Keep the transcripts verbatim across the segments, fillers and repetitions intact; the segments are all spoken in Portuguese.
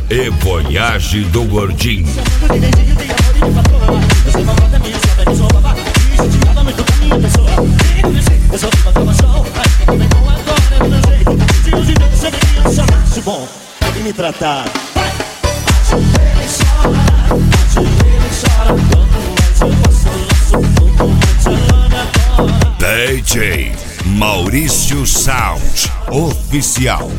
E Voyage do Gordinho. Bom, pode me tratar. D J Maurício Sound Oficial.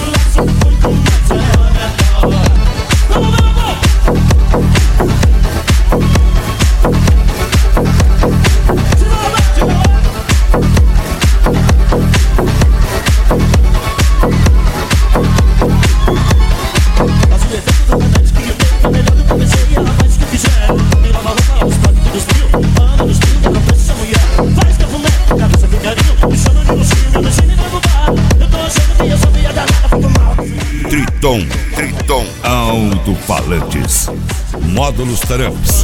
Triton, Triton, alto-falantes, módulos Taramps.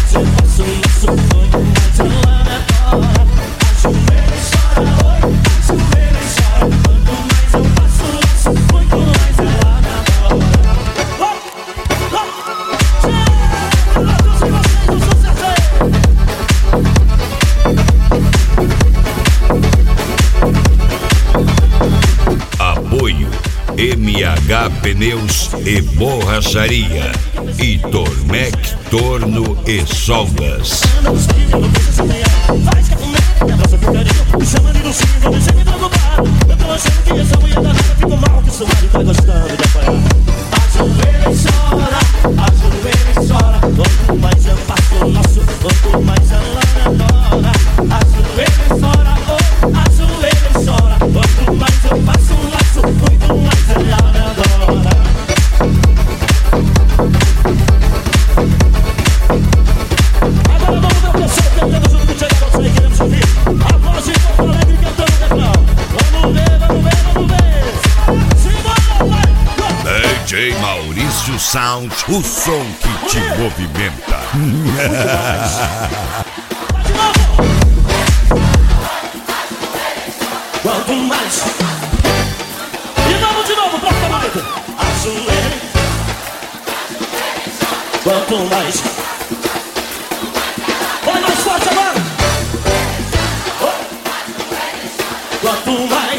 Apoio M H Pneus e Borracharia e Tormec Torno e Soldas. D J Maurício Sound, o som que te movimenta. Quanto mais. De novo, de novo, pra ficar bonito. Ajoelhe. Quanto mais. Vai mais forte agora. Quanto mais.